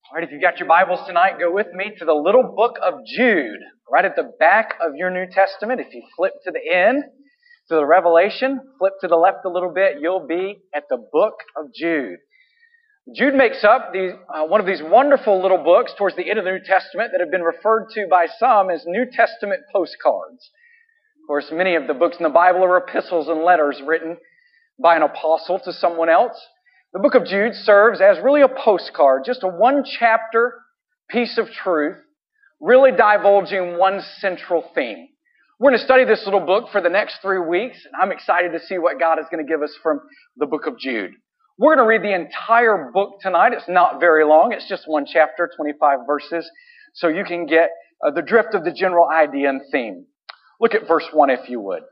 All right, if you've got your Bibles tonight, go with me to the little book of Jude, right at the back of your New Testament. If you flip to the end, to the Revelation, flip to the left a little bit, you'll be at the book of Jude. Jude makes up one of these wonderful little books towards the end of the New Testament that have been referred to by some as New Testament postcards. Of course, many of the books in the Bible are epistles and letters written by an apostle to someone else. The book of Jude serves as really a postcard, just a one-chapter piece of truth, really divulging one central theme. We're going to study this little book for the next 3 weeks, and I'm excited to see what God is going to give us from the book of Jude. We're going to read the entire book tonight. It's not very long. It's just one chapter, 25 verses, so you can get the drift of the general idea and theme. Look at verse 1 if you would.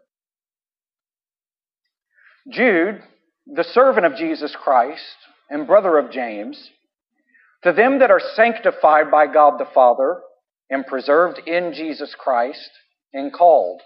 Jude, the servant of Jesus Christ and brother of James, to them that are sanctified by God the Father and preserved in Jesus Christ and called,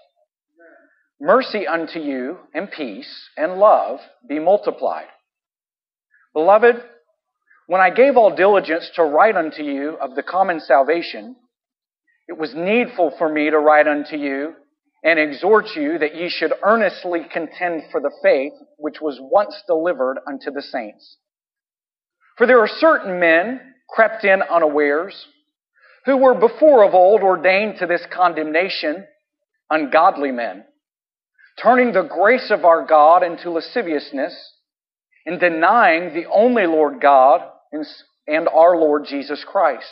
mercy unto you and peace and love be multiplied. Beloved, when I gave all diligence to write unto you of the common salvation, it was needful for me to write unto you and exhort you that ye should earnestly contend for the faith which was once delivered unto the saints. For there are certain men crept in unawares, who were before of old ordained to this condemnation, ungodly men, turning the grace of our God into lasciviousness, and denying the only Lord God and our Lord Jesus Christ.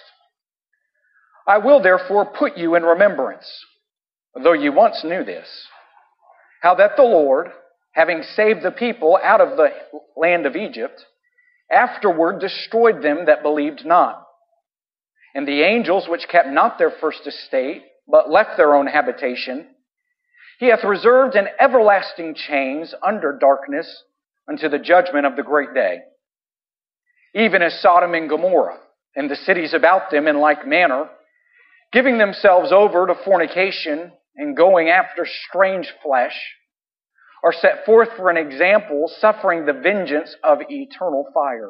I will therefore put you in remembrance, though you once knew this, how that the Lord, having saved the people out of the land of Egypt, afterward destroyed them that believed not. And the angels which kept not their first estate, but left their own habitation, he hath reserved in everlasting chains under darkness unto the judgment of the great day. Even as Sodom and Gomorrah, and the cities about them in like manner, giving themselves over to fornication, and going after strange flesh, are set forth for an example, suffering the vengeance of eternal fire.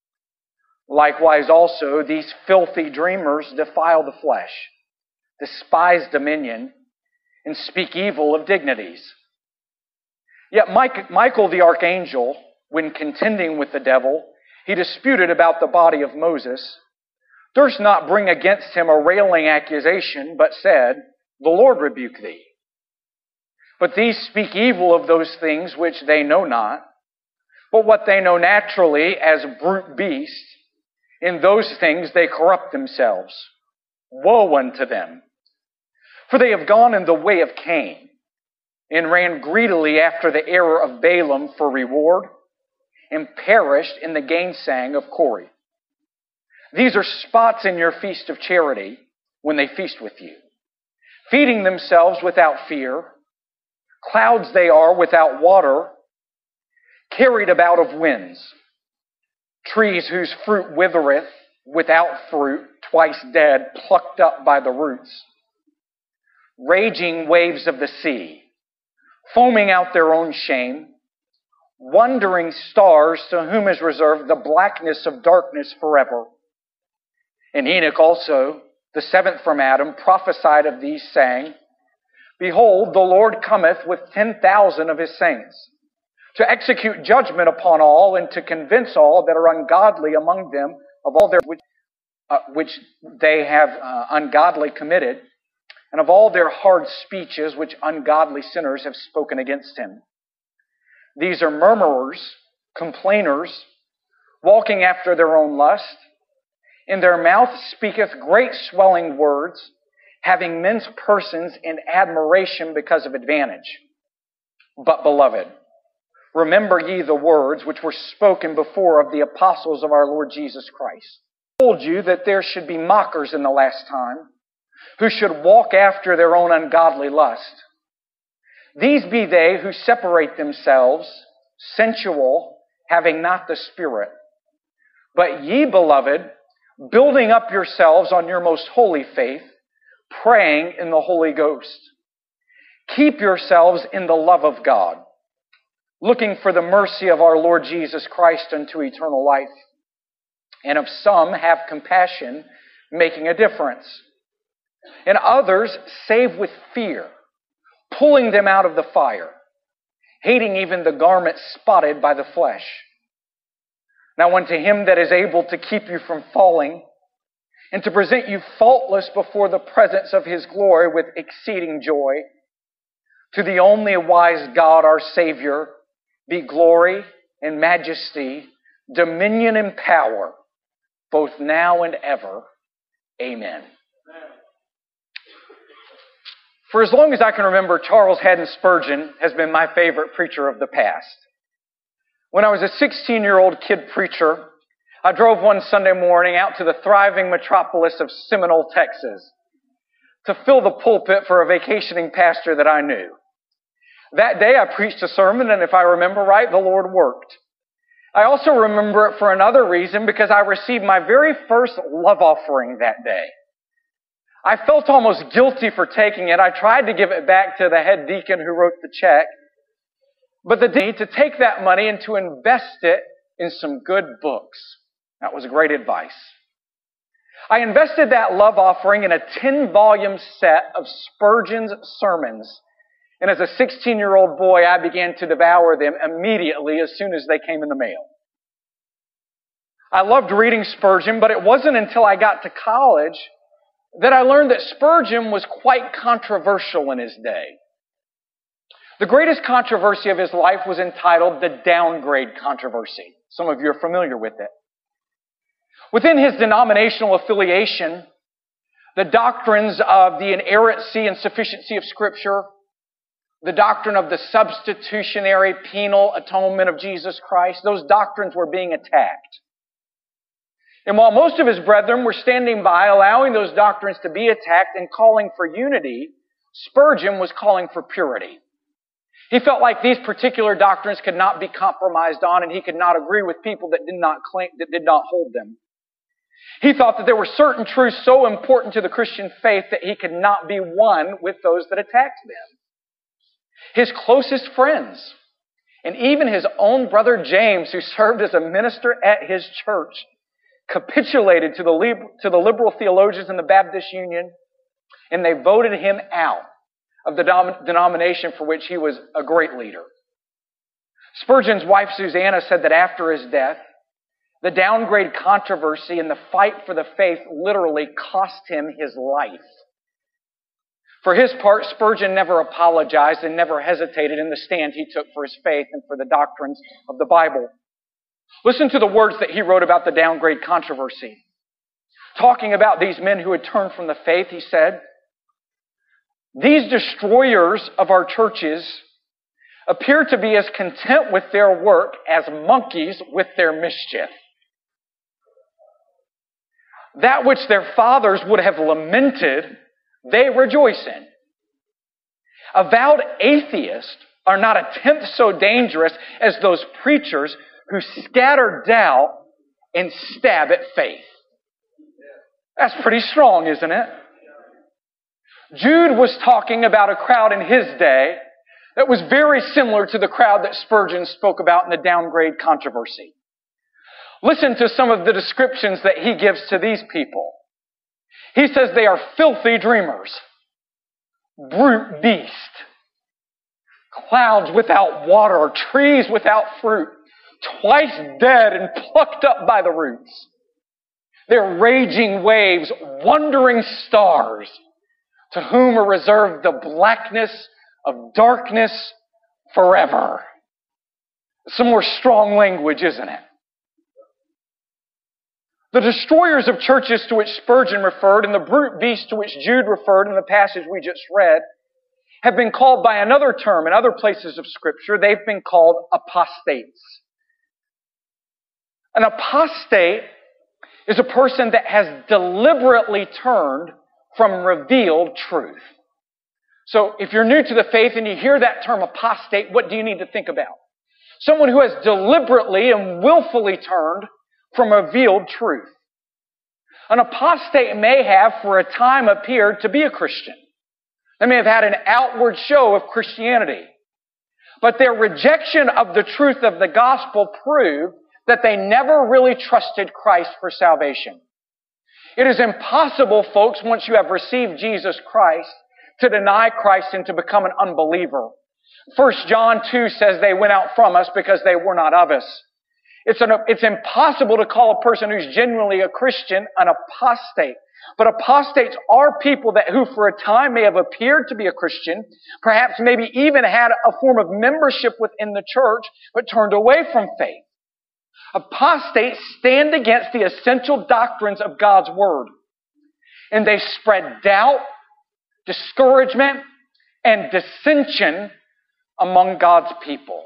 Likewise also these filthy dreamers defile the flesh, despise dominion, and speak evil of dignities. Yet Michael the archangel, when contending with the devil, he disputed about the body of Moses, durst not bring against him a railing accusation, but said, the Lord rebuke thee. But these speak evil of those things which they know not, but what they know naturally as brute beasts, in those things they corrupt themselves. Woe unto them! For they have gone in the way of Cain, and ran greedily after the error of Balaam for reward, and perished in the gainsaying of Corey. These are spots in your feast of charity when they feast with you, feeding themselves without fear. Clouds they are without water, carried about of winds. Trees whose fruit withereth, without fruit, twice dead, plucked up by the roots. Raging waves of the sea, foaming out their own shame. Wandering stars to whom is reserved the blackness of darkness forever. And Enoch also, the seventh from Adam, prophesied of these, saying, behold, the Lord cometh with 10,000 of his saints, to execute judgment upon all, and to convince all that are ungodly among them of all their which they have ungodly committed, and of all their hard speeches which ungodly sinners have spoken against him. These are murmurers, complainers, walking after their own lust. In their mouth speaketh great swelling words, having men's persons in admiration because of advantage. But, beloved, remember ye the words which were spoken before of the apostles of our Lord Jesus Christ. I told you that there should be mockers in the last time, who should walk after their own ungodly lust. These be they who separate themselves, sensual, having not the Spirit. But ye, beloved, building up yourselves on your most holy faith, praying in the Holy Ghost. Keep yourselves in the love of God, looking for the mercy of our Lord Jesus Christ unto eternal life. and of some have compassion, making a difference. And others save with fear, pulling them out of the fire, hating even the garment spotted by the flesh. Now unto him that is able to keep you from falling, and to present you faultless before the presence of his glory with exceeding joy, to the only wise God our Savior, be glory and majesty, dominion and power, both now and ever. Amen. For as long as I can remember, Charles Haddon Spurgeon has been my favorite preacher of the past. When I was a 16-year-old kid preacher, I drove one Sunday morning out to the thriving metropolis of Seminole, Texas, to fill the pulpit for a vacationing pastor that I knew. That day I preached a sermon, and if I remember right, the Lord worked. I also remember it for another reason, because I received my very first love offering that day. I felt almost guilty for taking it. I tried to give it back to the head deacon who wrote the check, but the deacon to take that money and to invest it in some good books. That was great advice. I invested that love offering in a 10-volume set of Spurgeon's sermons. And as a 16-year-old boy, I began to devour them immediately as soon as they came in the mail. I loved reading Spurgeon, but it wasn't until I got to college that I learned that Spurgeon was quite controversial in his day. The greatest controversy of his life was entitled the downgrade controversy. Some of you are familiar with it. Within his denominational affiliation, the doctrines of the inerrancy and sufficiency of Scripture, the doctrine of the substitutionary penal atonement of Jesus Christ, those doctrines were being attacked. And while most of his brethren were standing by, allowing those doctrines to be attacked and calling for unity, Spurgeon was calling for purity. He felt like these particular doctrines could not be compromised on, and he could not agree with people that did not hold them. He thought that there were certain truths so important to the Christian faith that he could not be one with those that attacked them. His closest friends, and even his own brother James, who served as a minister at his church, capitulated to the liberal theologians in the Baptist Union, and they voted him out of the denomination for which he was a great leader. Spurgeon's wife Susanna said that after his death, the downgrade controversy and the fight for the faith literally cost him his life. For his part, Spurgeon never apologized and never hesitated in the stand he took for his faith and for the doctrines of the Bible. Listen to the words that he wrote about the downgrade controversy. Talking about these men who had turned from the faith, he said, "These destroyers of our churches appear to be as content with their work as monkeys with their mischief. That which their fathers would have lamented, they rejoice in. Avowed atheists are not a tenth so dangerous as those preachers who scatter doubt and stab at faith." That's pretty strong, isn't it? Jude was talking about a crowd in his day that was very similar to the crowd that Spurgeon spoke about in the downgrade controversy. Listen to some of the descriptions that he gives to these people. He says they are filthy dreamers, brute beasts, clouds without water, trees without fruit, twice dead and plucked up by the roots. They're raging waves, wandering stars, to whom are reserved the blackness of darkness forever. Some more strong language, isn't it? The destroyers of churches to which Spurgeon referred and the brute beasts to which Jude referred in the passage we just read have been called by another term in other places of Scripture. They've been called apostates. An apostate is a person that has deliberately turned from revealed truth. So if you're new to the faith and you hear that term apostate, what do you need to think about? Someone who has deliberately and willfully turned from revealed truth. An apostate may have for a time appeared to be a Christian. They may have had an outward show of Christianity. But their rejection of the truth of the gospel proved that they never really trusted Christ for salvation. It is impossible, folks, once you have received Jesus Christ, to deny Christ and to become an unbeliever. 1 John 2 says they went out from us because they were not of us. It's impossible to call a person who's genuinely a Christian an apostate. But apostates are people who for a time may have appeared to be a Christian, perhaps maybe even had a form of membership within the church, but turned away from faith. Apostates stand against the essential doctrines of God's Word. And they spread doubt, discouragement, and dissension among God's people.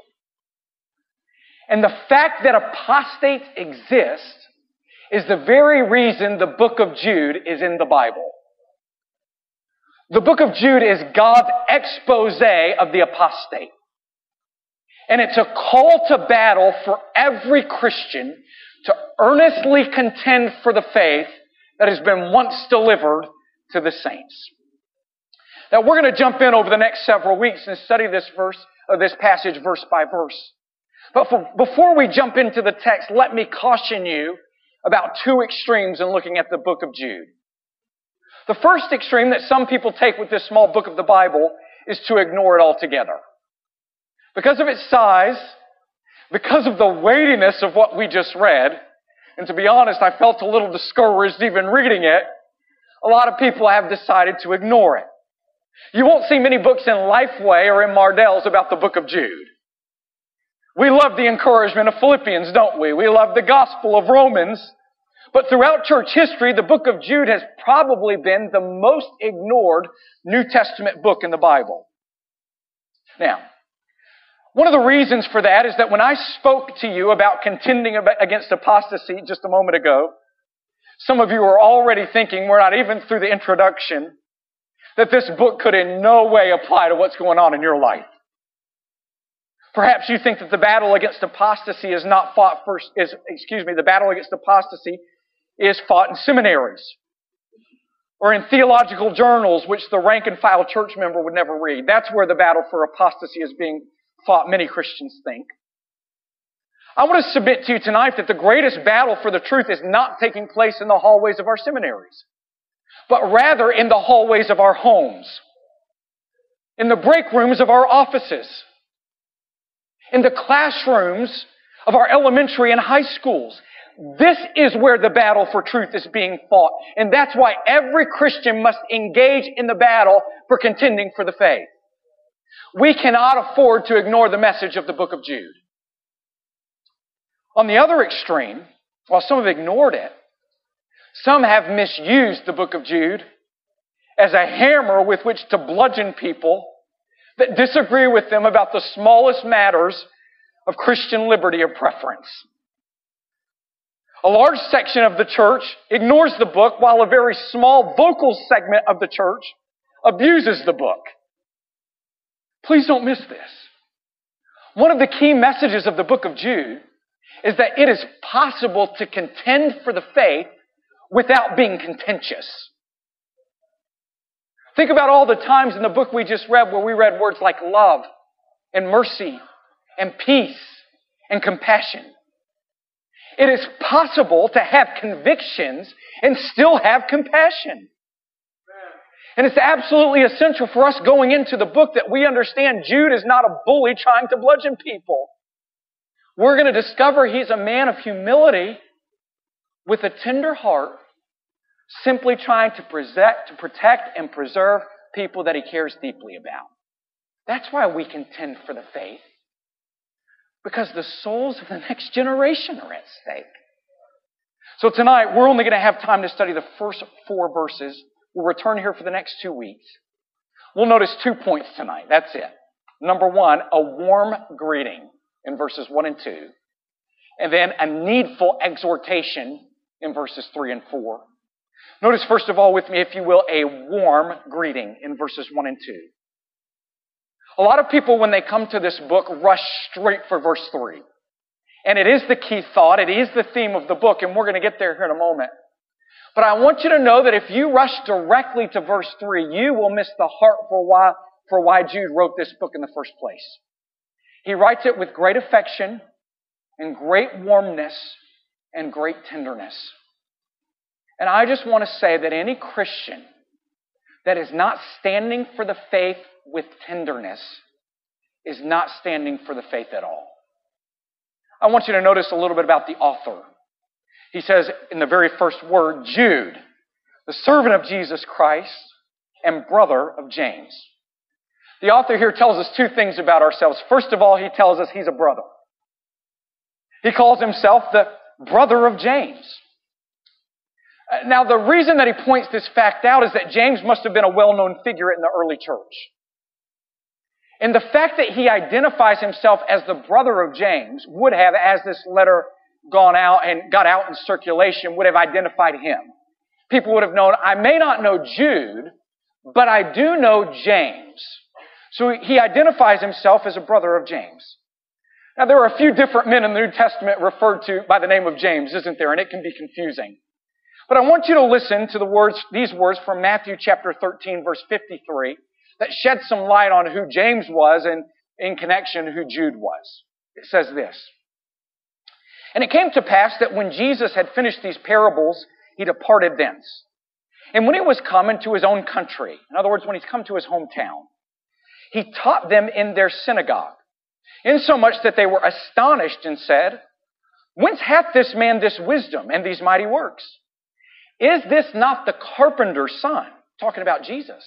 And the fact that apostates exist is the very reason the book of Jude is in the Bible. The book of Jude is God's expose of the apostate. And it's a call to battle for every Christian to earnestly contend for the faith that has been once delivered to the saints. Now we're going to jump in over the next several weeks and study this passage verse by verse. But before we jump into the text, let me caution you about two extremes in looking at the book of Jude. The first extreme that some people take with this small book of the Bible is to ignore it altogether. Because of its size, because of the weightiness of what we just read, and to be honest, I felt a little discouraged even reading it, a lot of people have decided to ignore it. You won't see many books in Lifeway or in Mardel's about the book of Jude. We love the encouragement of Philippians, don't we? We love the gospel of Romans. But throughout church history, the book of Jude has probably been the most ignored New Testament book in the Bible. Now, one of the reasons for that is that when I spoke to you about contending against apostasy just a moment ago, some of you are already thinking, we're not even through the introduction, that this book could in no way apply to what's going on in your life. Perhaps you think that the battle against apostasy is the battle against apostasy is fought in seminaries or in theological journals which the rank and file church member would never read. That's where the battle for apostasy is being fought, many Christians think. I want to submit to you tonight that the greatest battle for the truth is not taking place in the hallways of our seminaries, but rather in the hallways of our homes, in the break rooms of our offices, in the classrooms of our elementary and high schools. This is where the battle for truth is being fought. And that's why every Christian must engage in the battle for contending for the faith. We cannot afford to ignore the message of the book of Jude. On the other extreme, while some have ignored it, some have misused the book of Jude as a hammer with which to bludgeon people that disagree with them about the smallest matters of Christian liberty or preference. A large section of the church ignores the book while a very small vocal segment of the church abuses the book. Please don't miss this. One of the key messages of the book of Jude is that it is possible to contend for the faith without being contentious. Think about all the times in the book we just read where we read words like love and mercy and peace and compassion. It is possible to have convictions and still have compassion. And it's absolutely essential for us going into the book that we understand Jude is not a bully trying to bludgeon people. We're going to discover he's a man of humility with a tender heart, simply trying to protect and preserve people that he cares deeply about. That's why we contend for the faith. Because the souls of the next generation are at stake. So tonight, we're only going to have time to study the first 4 verses. We'll return here for the next 2 weeks. We'll notice 2 points tonight. That's it. Number 1, a warm greeting in verses 1 and 2. And then a needful exhortation in verses 3 and 4. Notice first of all with me, if you will, a warm greeting in verses 1 and 2. A lot of people, when they come to this book, rush straight for verse 3. And it is the key thought. It is the theme of the book, and we're going to get there here in a moment. But I want you to know that if you rush directly to verse 3, you will miss the heart for why Jude wrote this book in the first place. He writes it with great affection, and great warmness and great tenderness. And I just want to say that any Christian that is not standing for the faith with tenderness is not standing for the faith at all. I want you to notice a little bit about the author. He says in the very first word, Jude, the servant of Jesus Christ and brother of James. The author here tells us two things about ourselves. First of all, he tells us he's a brother. He calls himself the brother of James. Now, the reason that he points this fact out is that James must have been a well-known figure in the early church. And the fact that he identifies himself as the brother of James would have, as this letter gone out and got out in circulation, would have identified him. People would have known, I may not know Jude, but I do know James. So he identifies himself as a brother of James. Now, there are a few different men in the New Testament referred to by the name of James, isn't there? And it can be confusing. But I want you to listen to these words from Matthew chapter 13, verse 53, that shed some light on who James was and in connection who Jude was. It says this, And it came to pass that when Jesus had finished these parables, he departed thence. And when he was come into his own country, in other words, when he's come to his hometown, he taught them in their synagogue, insomuch that they were astonished and said, Whence hath this man this wisdom and these mighty works? Is this not the carpenter's son? Talking about Jesus.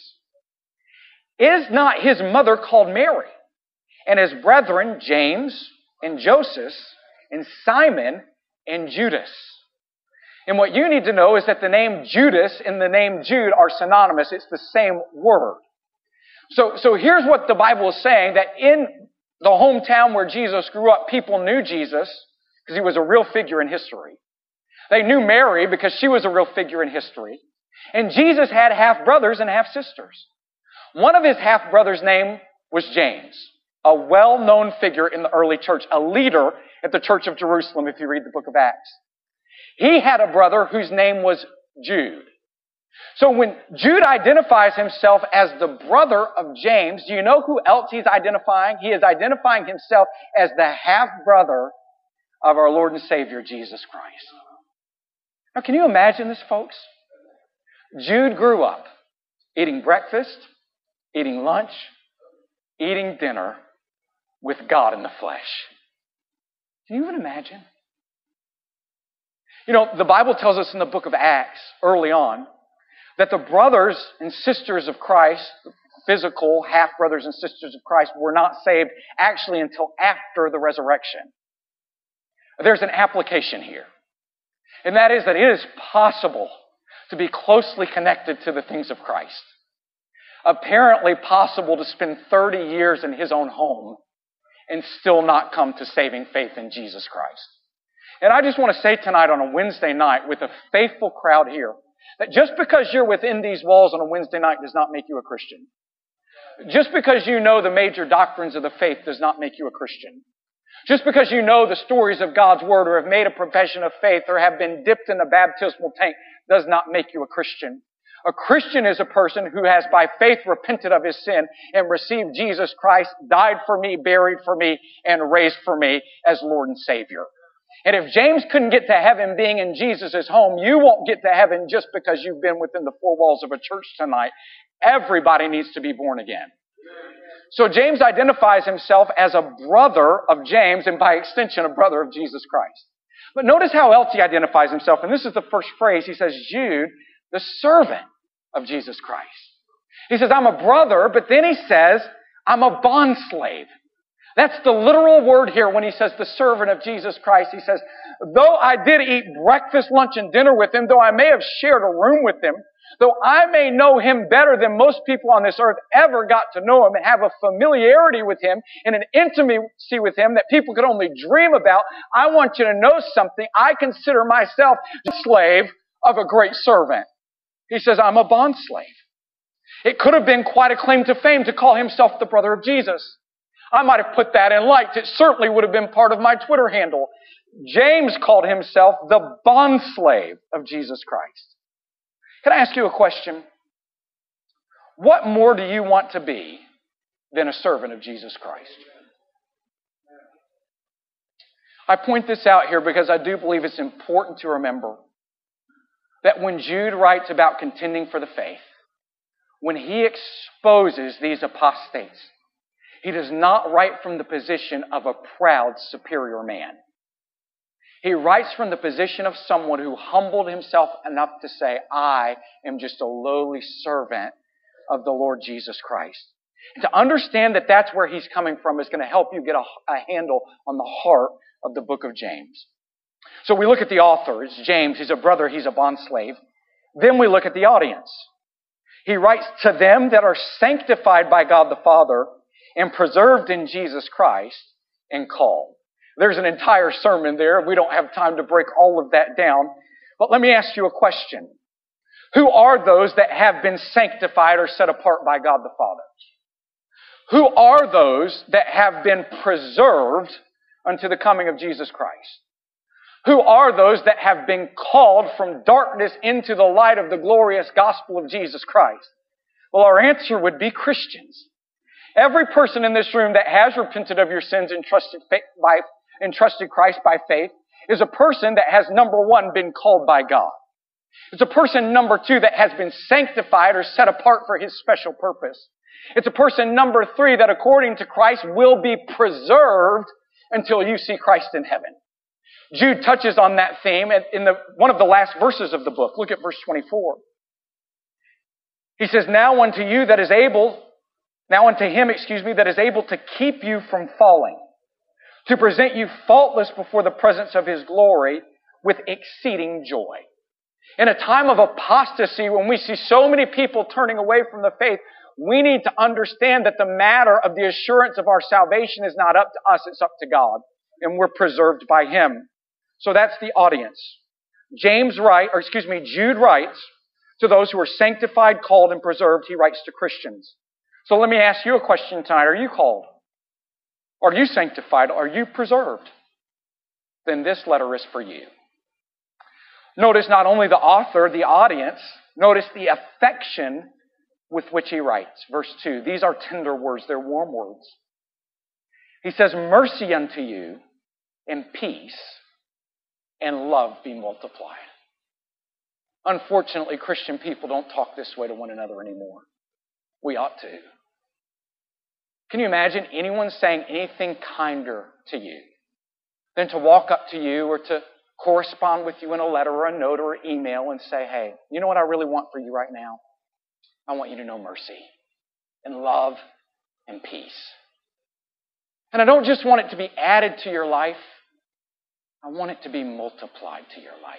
Is not his mother called Mary? And his brethren, James and Joseph and Simon and Judas. And what you need to know is that the name Judas and the name Jude are synonymous. It's the same word. So here's what the Bible is saying, that in the hometown where Jesus grew up, people knew Jesus because he was a real figure in history. They knew Mary because she was a real figure in history. And Jesus had half-brothers and half-sisters. One of his half-brothers' name was James, a well-known figure in the early church, a leader at the Church of Jerusalem, if you read the book of Acts. He had a brother whose name was Jude. So when Jude identifies himself as the brother of James, do you know who else he's identifying? He is identifying himself as the half-brother of our Lord and Savior, Jesus Christ. Now, can you imagine this, folks? Jude grew up eating breakfast, eating lunch, eating dinner with God in the flesh. Can you even imagine? You know, the Bible tells us in the book of Acts, early on, that the brothers and sisters of Christ, the physical half-brothers and sisters of Christ, were not saved actually until after the resurrection. There's an application here. And that is that it is possible to be closely connected to the things of Christ. Apparently possible to spend 30 years in his own home and still not come to saving faith in Jesus Christ. And I just want to say tonight on a Wednesday night with a faithful crowd here, that just because you're within these walls on a Wednesday night does not make you a Christian. Just because you know the major doctrines of the faith does not make you a Christian. Just because you know the stories of God's Word or have made a profession of faith or have been dipped in the baptismal tank does not make you a Christian. A Christian is a person who has by faith repented of his sin and received Jesus Christ, died for me, buried for me, and raised for me as Lord and Savior. And if James couldn't get to heaven being in Jesus' home, you won't get to heaven just because you've been within the four walls of a church tonight. Everybody needs to be born again. So James identifies himself as a brother of James and by extension a brother of Jesus Christ. But notice how else he identifies himself. And this is the first phrase. He says, Jude, the servant of Jesus Christ. He says, I'm a brother, but then he says, I'm a bondslave. That's the literal word here when he says the servant of Jesus Christ. He says, though I did eat breakfast, lunch, and dinner with him, though I may have shared a room with him, though I may know him better than most people on this earth ever got to know him and have a familiarity with him and an intimacy with him that people could only dream about, I want you to know something. I consider myself the slave of a great servant. He says, I'm a bondslave. It could have been quite a claim to fame to call himself the brother of Jesus. I might have put that in lights. It certainly would have been part of my Twitter handle. James called himself the bondslave of Jesus Christ. Can I ask you a question? What more do you want to be than a servant of Jesus Christ? I point this out here because I do believe it's important to remember that when Jude writes about contending for the faith, when he exposes these apostates, he does not write from the position of a proud, superior man. He writes from the position of someone who humbled himself enough to say, I am just a lowly servant of the Lord Jesus Christ. And to understand that that's where he's coming from is going to help you get a handle on the heart of the book of James. So we look at the author. It's James. He's a brother. He's a bondslave. Then we look at the audience. He writes to them that are sanctified by God the Father and preserved in Jesus Christ and called. There's an entire sermon there. We don't have time to break all of that down. But let me ask you a question. Who are those that have been sanctified or set apart by God the Father? Who are those that have been preserved unto the coming of Jesus Christ? Who are those that have been called from darkness into the light of the glorious gospel of Jesus Christ? Well, our answer would be Christians. Every person in this room that has repented of your sins and trusted Christ by faith is a person that has, number one, been called by God. It's a person, number two, that has been sanctified or set apart for His special purpose. It's a person, number three, that according to Christ will be preserved until you see Christ in heaven. Jude touches on that theme in one of the last verses of the book. Look at verse 24. He says, Now unto him, that is able to keep you from falling, to present you faultless before the presence of His glory with exceeding joy. In a time of apostasy, when we see so many people turning away from the faith, we need to understand that the matter of the assurance of our salvation is not up to us, it's up to God. And we're preserved by Him. So that's the audience. Jude writes to those who are sanctified, called, and preserved. He writes to Christians. So let me ask you a question tonight. Are you called? Are you sanctified? Are you preserved? Then this letter is for you. Notice not only the author, the audience, notice the affection with which he writes. Verse 2. These are tender words. They're warm words. He says, Mercy unto you, and peace, and love be multiplied. Unfortunately, Christian people don't talk this way to one another anymore. We ought to. Can you imagine anyone saying anything kinder to you than to walk up to you or to correspond with you in a letter or a note or email and say, hey, you know what I really want for you right now? I want you to know mercy and love and peace. And I don't just want it to be added to your life. I want it to be multiplied to your life.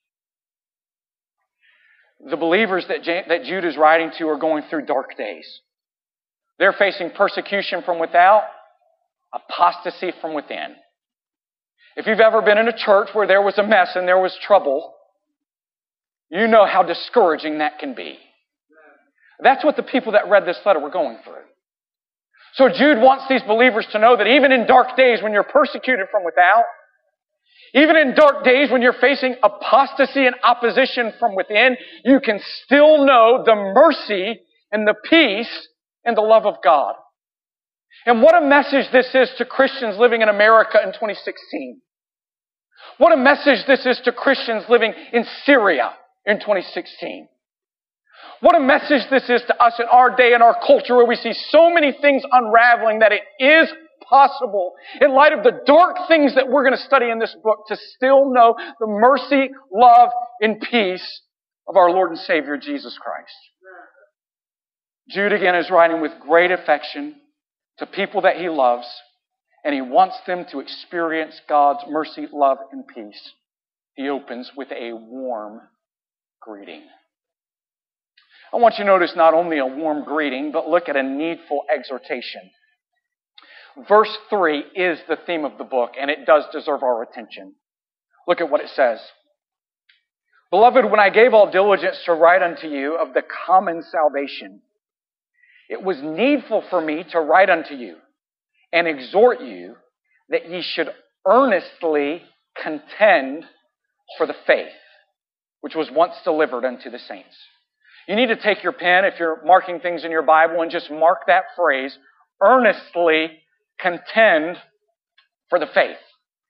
The believers that Jude is writing to are going through dark days. They're facing persecution from without, apostasy from within. If you've ever been in a church where there was a mess and there was trouble, you know how discouraging that can be. That's what the people that read this letter were going through. So Jude wants these believers to know that even in dark days when you're persecuted from without, even in dark days when you're facing apostasy and opposition from within, you can still know the mercy and the peace and the love of God. And what a message this is to Christians living in America in 2016. What a message this is to Christians living in Syria in 2016. What a message this is to us in our day and our culture where we see so many things unraveling that it is possible, in light of the dark things that we're going to study in this book, to still know the mercy, love, and peace of our Lord and Savior Jesus Christ. Jude again is writing with great affection to people that he loves, and he wants them to experience God's mercy, love, and peace. He opens with a warm greeting. I want you to notice not only a warm greeting, but look at a needful exhortation. Verse 3 is the theme of the book, and it does deserve our attention. Look at what it says. Beloved, when I gave all diligence to write unto you of the common salvation, it was needful for me to write unto you and exhort you that ye should earnestly contend for the faith which was once delivered unto the saints. You need to take your pen, if you're marking things in your Bible, and just mark that phrase, earnestly contend for the faith.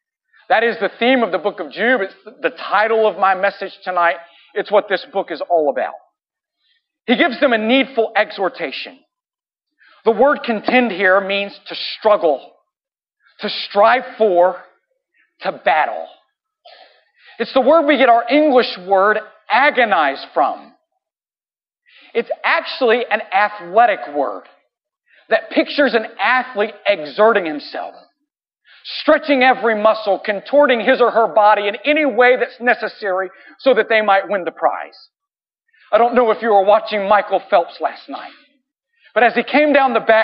That is the theme of the book of Jude. It's the title of my message tonight. It's what this book is all about. He gives them a needful exhortation. The word contend here means to struggle, to strive for, to battle. It's the word we get our English word agonize from. It's actually an athletic word that pictures an athlete exerting himself, stretching every muscle, contorting his or her body in any way that's necessary so that they might win the prize. I don't know if you were watching Michael Phelps last night, but as he came down the back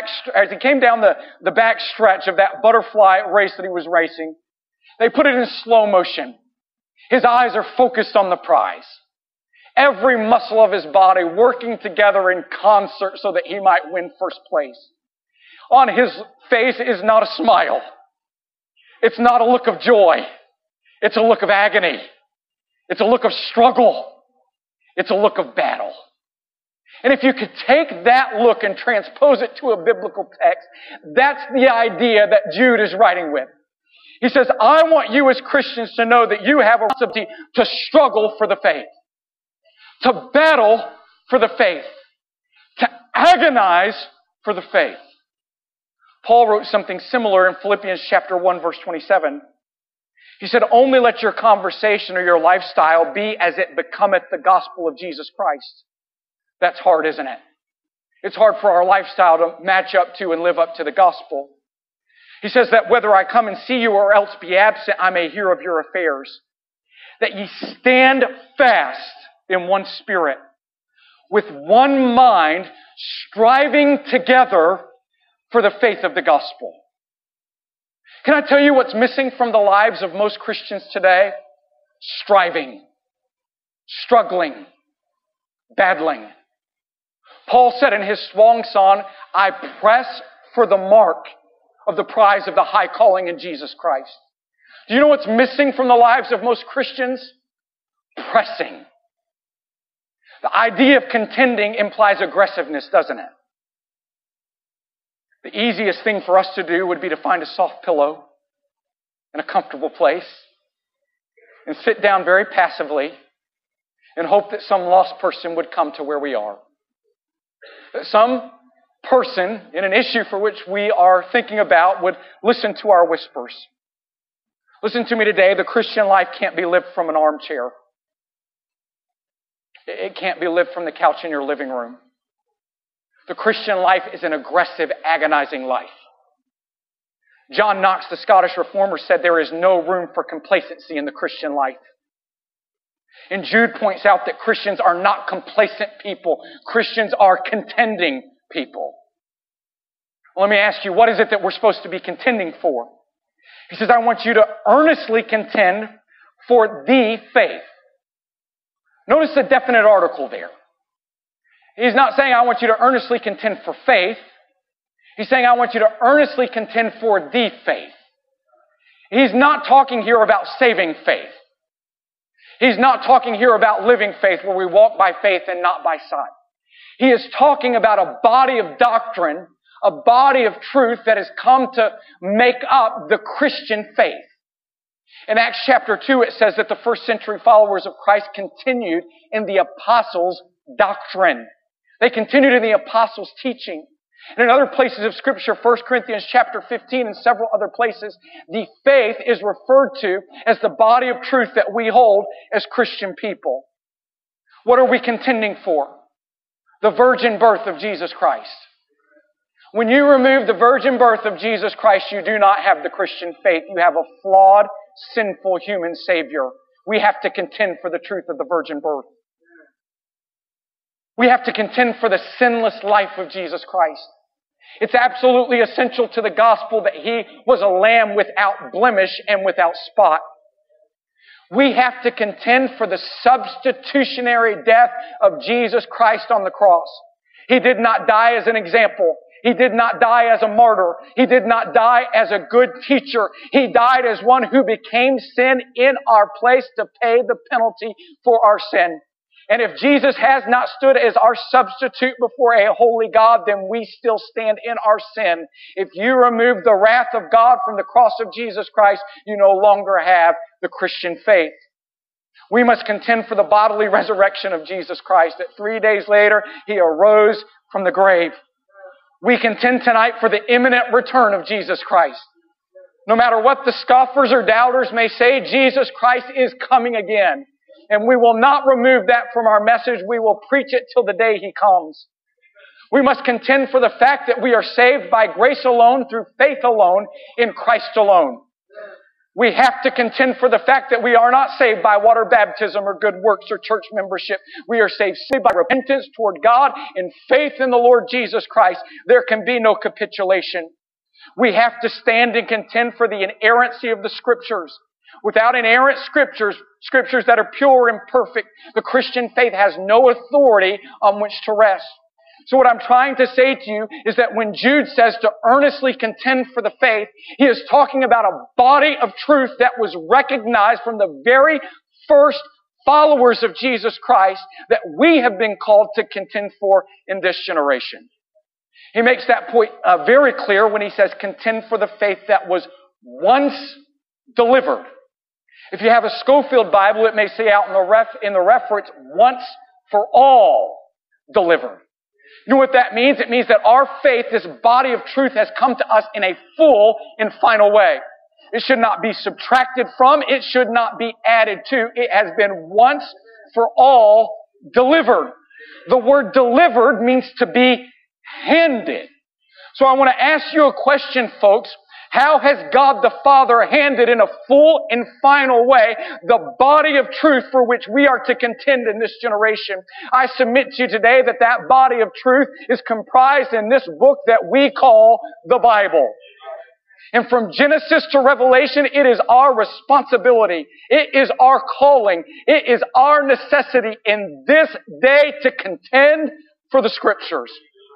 stretch of that butterfly race that he was racing, they put it in slow motion. His eyes are focused on the prize. Every muscle of his body working together in concert so that he might win first place. On his face is not a smile. It's not a look of joy. It's a look of agony. It's a look of struggle. It's a look of battle. And if you could take that look and transpose it to a biblical text, that's the idea that Jude is writing with. He says, I want you as Christians to know that you have a responsibility to struggle for the faith, to battle for the faith, to agonize for the faith. Paul wrote something similar in Philippians chapter 1, verse 27. He said, only let your conversation or your lifestyle be as it becometh the gospel of Jesus Christ. That's hard, isn't it? It's hard for our lifestyle to match up to and live up to the gospel. He says that whether I come and see you or else be absent, I may hear of your affairs. That ye stand fast in one spirit, with one mind, striving together for the faith of the gospel. Can I tell you what's missing from the lives of most Christians today? Striving, struggling, battling. Paul said in his swan song, I press for the mark of the prize of the high calling in Jesus Christ. Do you know what's missing from the lives of most Christians? Pressing. The idea of contending implies aggressiveness, doesn't it? The easiest thing for us to do would be to find a soft pillow in a comfortable place and sit down very passively and hope that some lost person would come to where we are. That some person in an issue for which we are thinking about would listen to our whispers. Listen to me today, the Christian life can't be lived from an armchair. It can't be lived from the couch in your living room. The Christian life is an aggressive, agonizing life. John Knox, the Scottish reformer, said there is no room for complacency in the Christian life. And Jude points out that Christians are not complacent people. Christians are contending people. Well, let me ask you, what is it that we're supposed to be contending for? He says, I want you to earnestly contend for the faith. Notice the definite article there. He's not saying, I want you to earnestly contend for faith. He's saying, I want you to earnestly contend for the faith. He's not talking here about saving faith. He's not talking here about living faith where we walk by faith and not by sight. He is talking about a body of doctrine, a body of truth that has come to make up the Christian faith. In Acts chapter 2, it says that the first century followers of Christ continued in the apostles' doctrine. They continued in the apostles' teaching. And in other places of Scripture, 1 Corinthians chapter 15 and several other places, the faith is referred to as the body of truth that we hold as Christian people. What are we contending for? The virgin birth of Jesus Christ. When you remove the virgin birth of Jesus Christ, you do not have the Christian faith. You have a flawed, sinful human Savior. We have to contend for the truth of the virgin birth. We have to contend for the sinless life of Jesus Christ. It's absolutely essential to the gospel that He was a lamb without blemish and without spot. We have to contend for the substitutionary death of Jesus Christ on the cross. He did not die as an example. He did not die as a martyr. He did not die as a good teacher. He died as one who became sin in our place to pay the penalty for our sin. And if Jesus has not stood as our substitute before a holy God, then we still stand in our sin. If you remove the wrath of God from the cross of Jesus Christ, you no longer have the Christian faith. We must contend for the bodily resurrection of Jesus Christ, that 3 days later He arose from the grave. We contend tonight for the imminent return of Jesus Christ. No matter what the scoffers or doubters may say, Jesus Christ is coming again. And we will not remove that from our message. We will preach it till the day He comes. We must contend for the fact that we are saved by grace alone, through faith alone, in Christ alone. We have to contend for the fact that we are not saved by water baptism or good works or church membership. We are saved by repentance toward God and faith in the Lord Jesus Christ. There can be no capitulation. We have to stand and contend for the inerrancy of the Scriptures. Without inerrant Scriptures that are pure and perfect, the Christian faith has no authority on which to rest. So what I'm trying to say to you is that when Jude says to earnestly contend for the faith, he is talking about a body of truth that was recognized from the very first followers of Jesus Christ that we have been called to contend for in this generation. He makes that point very clear when he says contend for the faith that was once delivered. If you have a Schofield Bible, it may say out in the reference, once for all delivered. You know what that means? It means that our faith, this body of truth, has come to us in a full and final way. It should not be subtracted from. It should not be added to. It has been once for all delivered. The word delivered means to be handed. So I want to ask you a question, folks. How has God the Father handed in a full and final way the body of truth for which we are to contend in this generation? I submit to you today that that body of truth is comprised in this book that we call the Bible. And from Genesis to Revelation, it is our responsibility. It is our calling. It is our necessity in this day to contend for the Scriptures.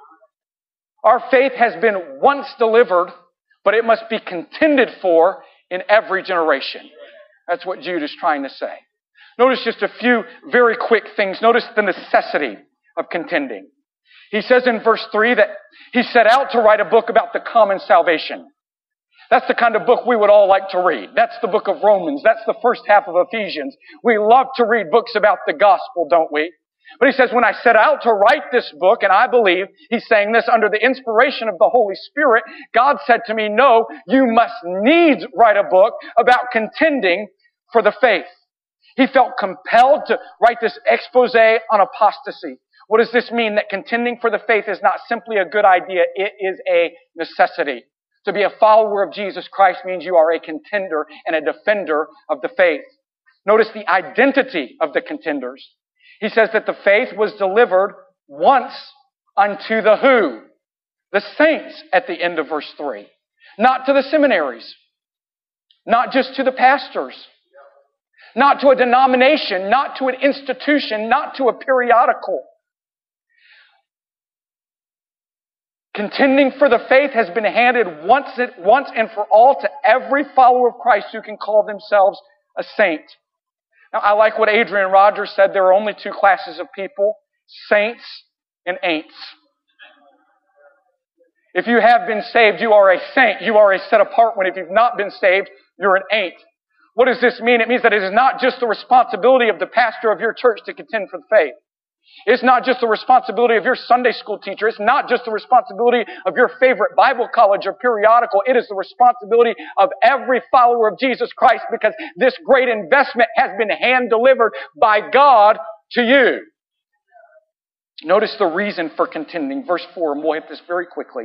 Our faith has been once delivered, but it must be contended for in every generation. That's what Jude is trying to say. Notice just a few very quick things. Notice the necessity of contending. He says in verse 3 that he set out to write a book about the common salvation. That's the kind of book we would all like to read. That's the book of Romans. That's the first half of Ephesians. We love to read books about the gospel, don't we? But he says, when I set out to write this book, and I believe he's saying this under the inspiration of the Holy Spirit, God said to me, no, you must needs write a book about contending for the faith. He felt compelled to write this expose on apostasy. What does this mean? That contending for the faith is not simply a good idea, it is a necessity. To be a follower of Jesus Christ means you are a contender and a defender of the faith. Notice the identity of the contenders. He says that the faith was delivered once unto the who? The saints at the end of verse 3. Not to the seminaries. Not just to the pastors. Not to a denomination. Not to an institution. Not to a periodical. Contending for the faith has been handed once and for all to every follower of Christ who can call themselves a saint. Now, I like what Adrian Rogers said. There are only two classes of people, saints and ain'ts. If you have been saved, you are a saint. You are a set-apart one. If you've not been saved, you're an ain't. What does this mean? It means that it is not just the responsibility of the pastor of your church to contend for the faith. It's not just the responsibility of your Sunday school teacher. It's not just the responsibility of your favorite Bible college or periodical. It is the responsibility of every follower of Jesus Christ, because this great investment has been hand-delivered by God to you. Notice the reason for contending. Verse 4, and we'll hit this very quickly.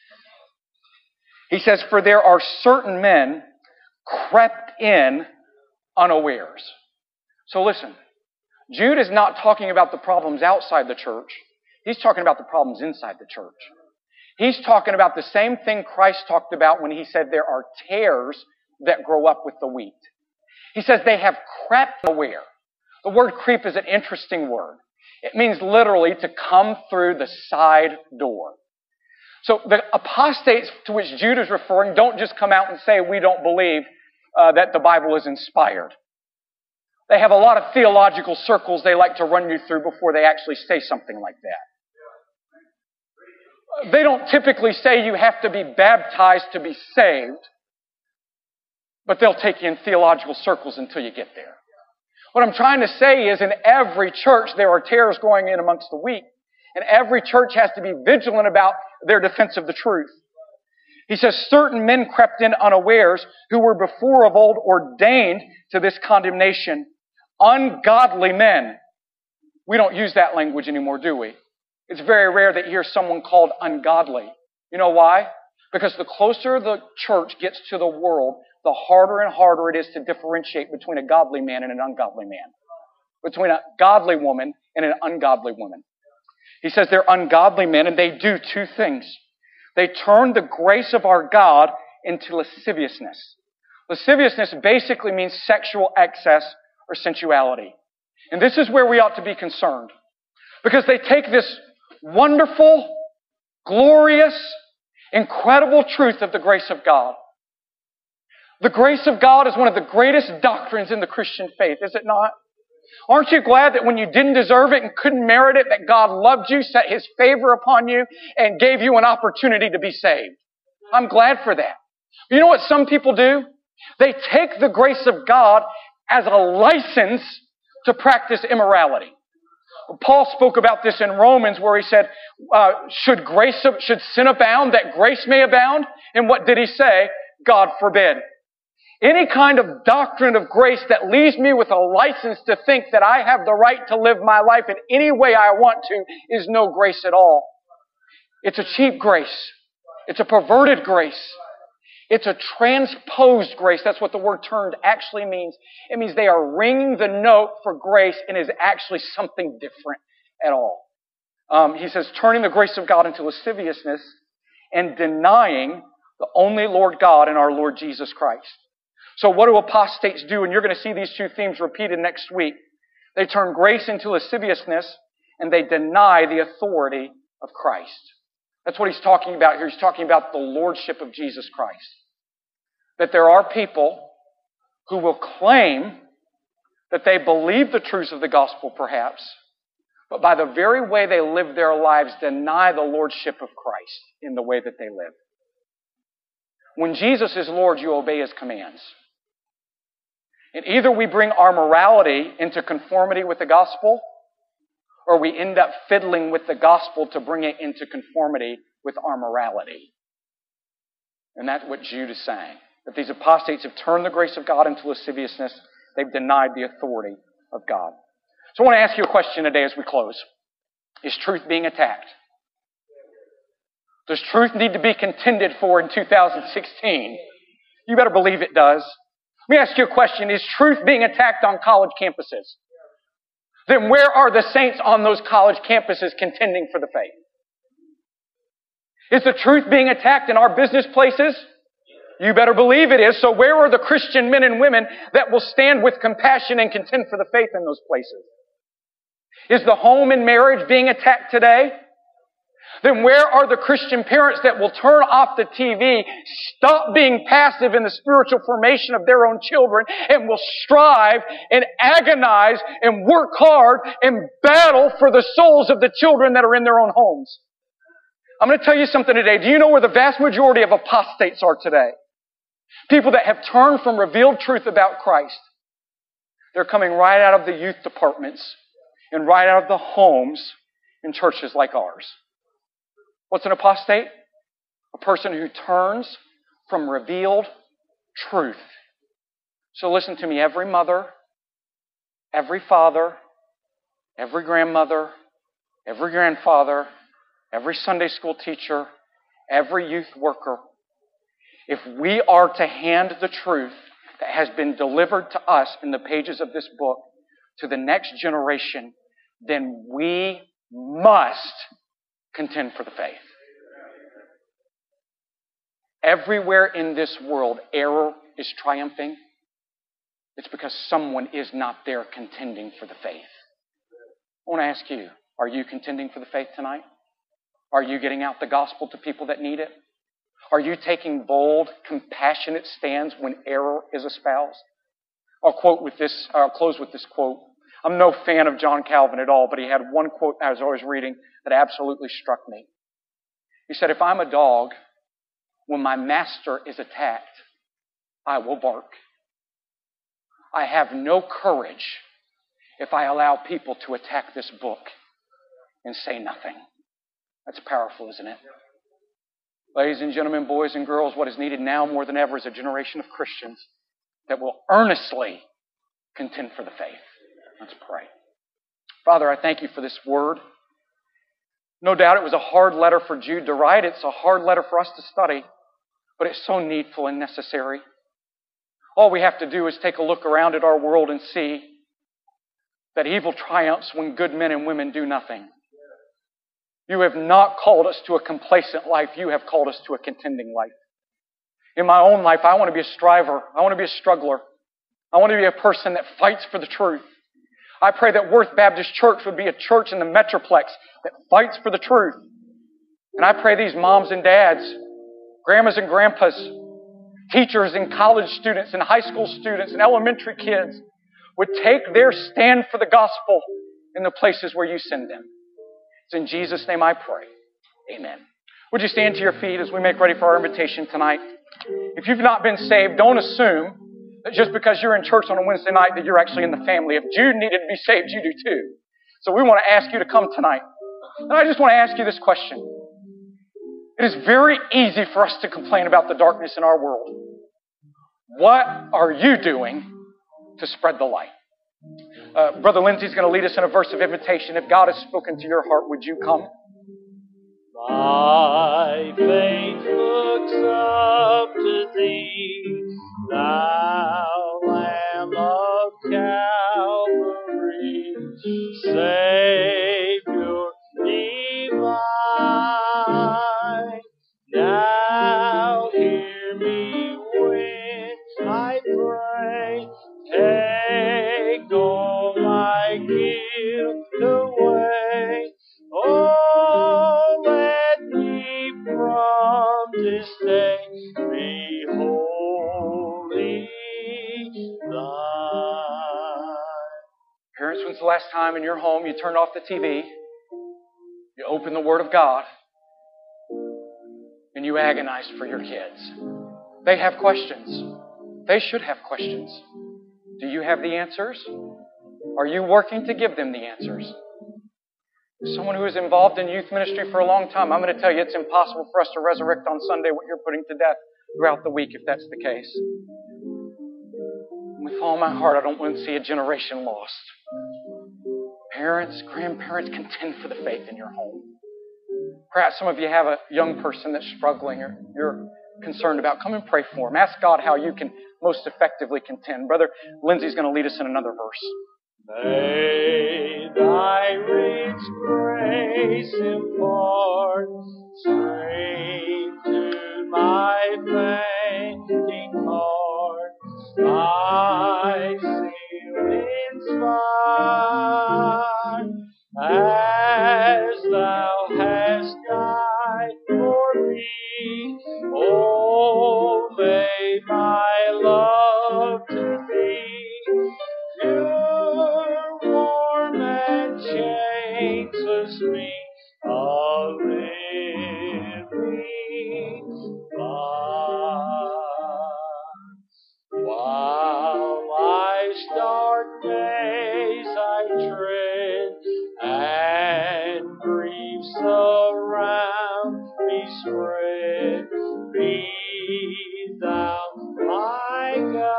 He says, for there are certain men crept in unawares. So listen. Jude is not talking about the problems outside the church. He's talking about the problems inside the church. He's talking about the same thing Christ talked about when he said there are tares that grow up with the wheat. He says they have crept aware. The word creep is an interesting word. It means literally to come through the side door. So the apostates to which Jude is referring don't just come out and say we don't believe that the Bible is inspired. They have a lot of theological circles they like to run you through before they actually say something like that. They don't typically say you have to be baptized to be saved, but they'll take you in theological circles until you get there. What I'm trying to say is in every church there are tares going in amongst the wheat, and every church has to be vigilant about their defense of the truth. He says, certain men crept in unawares who were before of old ordained to this condemnation. Ungodly men. We don't use that language anymore, do we? It's very rare that you hear someone called ungodly. You know why? Because the closer the church gets to the world, the harder and harder it is to differentiate between a godly man and an ungodly man. Between a godly woman and an ungodly woman. He says they're ungodly men, and they do two things. They turn the grace of our God into lasciviousness. Lasciviousness basically means sexual excess or sensuality. And this is where we ought to be concerned. Because they take this wonderful, glorious, incredible truth of the grace of God. The grace of God is one of the greatest doctrines in the Christian faith, is it not? Aren't you glad that when you didn't deserve it and couldn't merit it, that God loved you, set His favor upon you, and gave you an opportunity to be saved? I'm glad for that. You know what some people do? They take the grace of God as a license to practice immorality. Paul spoke about this in Romans where he said, should sin abound that grace may abound? And what did he say? God forbid. Any kind of doctrine of grace that leaves me with a license to think that I have the right to live my life in any way I want to is no grace at all. It's a cheap grace. It's a perverted grace. It's a transposed grace. That's what the word turned actually means. It means they are ringing the note for grace and is actually something different at all. He says, turning the grace of God into lasciviousness and denying the only Lord God and our Lord Jesus Christ. So what do apostates do? And you're going to see these two themes repeated next week. They turn grace into lasciviousness and they deny the authority of Christ. That's what he's talking about here. He's talking about the lordship of Jesus Christ. That there are people who will claim that they believe the truths of the gospel perhaps, but by the very way they live their lives deny the lordship of Christ in the way that they live. When Jesus is Lord, you obey His commands. And either we bring our morality into conformity with the gospel, or we end up fiddling with the gospel to bring it into conformity with our morality. And that's what Jude is saying. That these apostates have turned the grace of God into lasciviousness. They've denied the authority of God. So I want to ask you a question today as we close. Is truth being attacked? Does truth need to be contended for in 2016? You better believe it does. Let me ask you a question. Is truth being attacked on college campuses? Then where are the saints on those college campuses contending for the faith? Is the truth being attacked in our business places? You better believe it is. So where are the Christian men and women that will stand with compassion and contend for the faith in those places? Is the home and marriage being attacked today? Then where are the Christian parents that will turn off the TV, stop being passive in the spiritual formation of their own children, and will strive and agonize and work hard and battle for the souls of the children that are in their own homes? I'm going to tell you something today. Do you know where the vast majority of apostates are today? People that have turned from revealed truth about Christ. They're coming right out of the youth departments and right out of the homes in churches like ours. What's an apostate? A person who turns from revealed truth. So listen to me, every mother, every father, every grandmother, every grandfather, every Sunday school teacher, every youth worker, if we are to hand the truth that has been delivered to us in the pages of this book to the next generation, then we must contend for the faith. Everywhere in this world, error is triumphing. It's because someone is not there contending for the faith. I want to ask you, are you contending for the faith tonight? Are you getting out the gospel to people that need it? Are you taking bold, compassionate stands when error is espoused? I'll close with this quote. I'm no fan of John Calvin at all, but he had one quote I was always reading that absolutely struck me. He said, if I'm a dog, when my master is attacked, I will bark. I have no courage if I allow people to attack this book and say nothing. That's powerful, isn't it? Ladies and gentlemen, boys and girls, what is needed now more than ever is a generation of Christians that will earnestly contend for the faith. Let's pray. Father, I thank you for this word. No doubt it was a hard letter for Jude to write. It's a hard letter for us to study, but it's so needful and necessary. All we have to do is take a look around at our world and see that evil triumphs when good men and women do nothing. You have not called us to a complacent life. You have called us to a contending life. In my own life, I want to be a striver. I want to be a struggler. I want to be a person that fights for the truth. I pray that Worth Baptist Church would be a church in the Metroplex that fights for the truth. And I pray these moms and dads, grandmas and grandpas, teachers and college students and high school students and elementary kids would take their stand for the gospel in the places where you send them. It's in Jesus' name I pray. Amen. Would you stand to your feet as we make ready for our invitation tonight? If you've not been saved, don't assume that just because you're in church on a Wednesday night that you're actually in the family. If Jude needed to be saved, you do too. So we want to ask you to come tonight. And I just want to ask you this question. It is very easy for us to complain about the darkness in our world. What are you doing to spread the light? Brother Lindsay's going to lead us in a verse of invitation. If God has spoken to your heart, would you come? My faith looks up to thee, thou Lamb of Calvary, Savior divine. Now hear me when I pray, take all my guilt away. Oh, let me from this day be wholly thine. Parents, when's the last time in your home you turned off the TV, you opened the Word of God, and you agonized for your kids? They have questions. They should have questions. Do you have the answers? Are you working to give them the answers? As someone who is involved in youth ministry for a long time, I'm going to tell you it's impossible for us to resurrect on Sunday what you're putting to death throughout the week if that's the case. With all my heart, I don't want to see a generation lost. Parents, grandparents, contend for the faith in your home. Perhaps some of you have a young person that's struggling or you're concerned about. Come and pray for them. Ask God how you can most effectively contend. Brother Lindsay's going to lead us in another verse. May thy rich grace impart strength to my fainting heart. I seal inspired as thou hast died for me. Oh, may my love to thee pure, warm, and changeless me a living bond. While life's dark days I tread and griefs around me spread, be thou my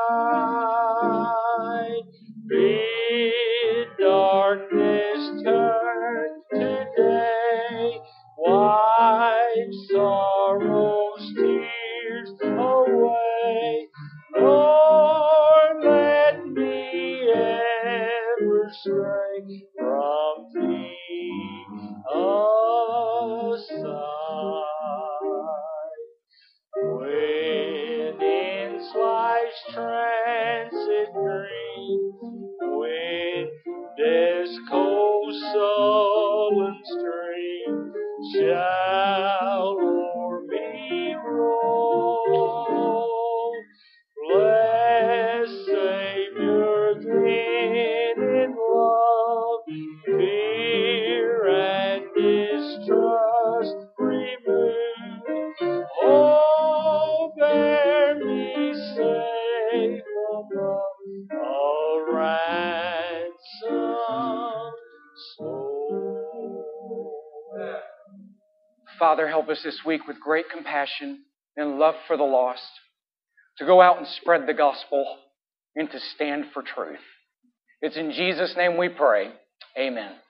guide. Bid darkness turn to day, wipe sorrow's tears away. Lord, let me ever stray from thee aside. Father, help us this week with great compassion and love for the lost to go out and spread the gospel and to stand for truth. It's in Jesus' name we pray. Amen.